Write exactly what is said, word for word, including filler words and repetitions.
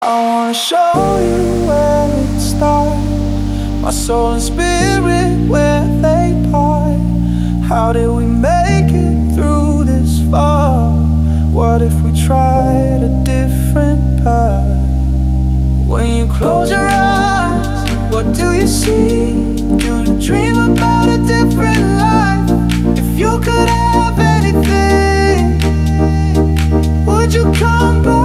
I wanna show you where it starts, my soul and spirit where they part. How did we make it through this far? What if we tried a different path? When you close your eyes, what do you see? Do you dream about a different life? If you could have anything, would you come back?